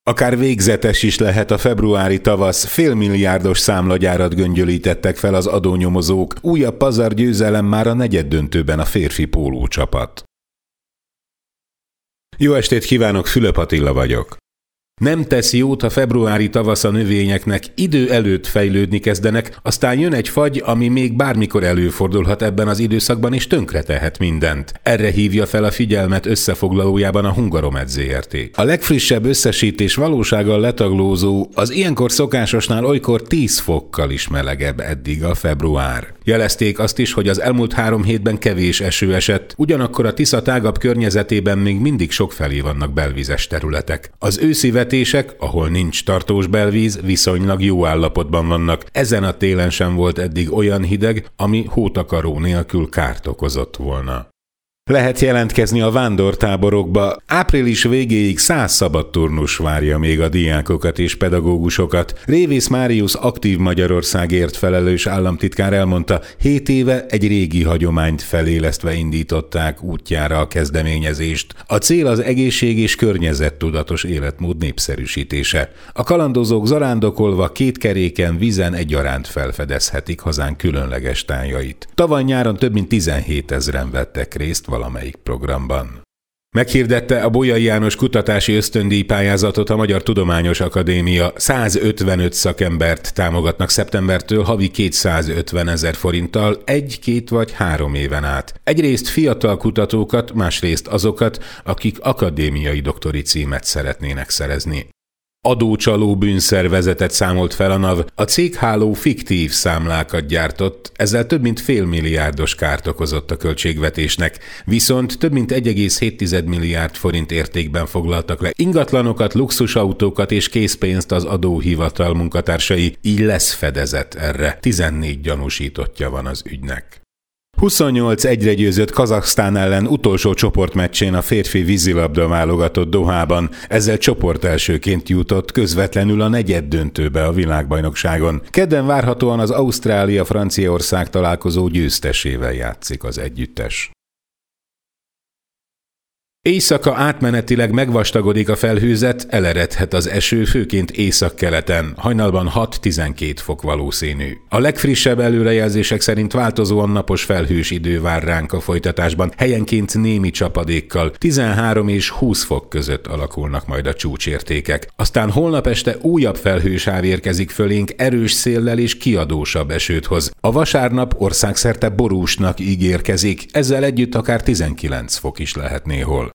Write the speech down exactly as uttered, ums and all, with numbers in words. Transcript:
Akár végzetes is lehet a februári tavasz, félmilliárdos számlagyárat göngyölítettek fel az adónyomozók, újabb pazargyőzelem már a negyeddöntőben a férfi pólócsapat. Jó estét kívánok, Fülöp Attila vagyok. Nem tesz jót a februári tavasz a növényeknek, idő előtt fejlődni kezdenek, aztán jön egy fagy, ami még bármikor előfordulhat ebben az időszakban, és tönkretehet mindent. Erre hívja fel a figyelmet összefoglalójában a Hungaromed zé er té. A legfrissebb összesítés valósággal letaglózó, az ilyenkor szokásosnál olykor tíz fokkal is melegebb eddig a február. Jelezték azt is, hogy az elmúlt három hétben kevés eső esett, ugyanakkor a Tisza tágabb környezetében még mindig sokfelé vannak belvízes területek. Az őszi vetések, ahol nincs tartós belvíz, viszonylag jó állapotban vannak. Ezen a télen sem volt eddig olyan hideg, ami hótakaró nélkül kárt okozott volna. Lehet jelentkezni a vándortáborokba. Április végéig száz szabadturnus várja még a diákokat és pedagógusokat. Révész Máriusz aktív Magyarországért felelős államtitkár elmondta, hét éve egy régi hagyományt felélesztve indították útjára a kezdeményezést. A cél az egészség és környezettudatos életmód népszerűsítése. A kalandozók zarándokolva két keréken, vízen egyaránt felfedezhetik hazánk különleges tájait. Tavaly nyáron több mint tizenhétezren vettek részt valamelyik programban. Meghirdette a Bolyai János kutatási ösztöndíj pályázatot a Magyar Tudományos Akadémia. százötvenöt szakembert támogatnak szeptembertől havi kétszázötvenezer forinttal egy, két vagy három éven át. Egyrészt fiatal kutatókat, másrészt azokat, akik akadémiai doktori címet szeretnének szerezni. Adócsaló bűnszervezetet számolt fel a NAV, a cégháló fiktív számlákat gyártott, ezzel több mint félmilliárdos kárt okozott a költségvetésnek, viszont több mint egy egész hét milliárd forint értékben foglaltak le ingatlanokat, luxusautókat és készpénzt az adóhivatal munkatársai, így lesz fedezet erre. tizennégy gyanúsítottja van az ügynek. huszonnyolc egyre győzött Kazaksztán ellen utolsó csoportmeccsén a férfi vízilabda válogatott Dohában, ezzel csoportelsőként jutott közvetlenül a negyeddöntőbe a világbajnokságon. Kedden várhatóan az Ausztrália-Franciaország találkozó győztesével játszik az együttes. Éjszaka átmenetileg megvastagodik a felhőzet, eleredhet az eső, főként északkeleten, hajnalban hat-tizenkét fok valószínű. A legfrissebb előrejelzések szerint változóan napos felhős idő vár ránk a folytatásban, helyenként némi csapadékkal, tizenhárom és húsz fok között alakulnak majd a csúcsértékek. Aztán holnap este újabb felhős áv érkezik fölénk, erős széllel és kiadósabb esőt hoz. A vasárnap országszerte borúsnak ígérkezik, ezzel együtt akár tizenkilenc fok is lehet néhol.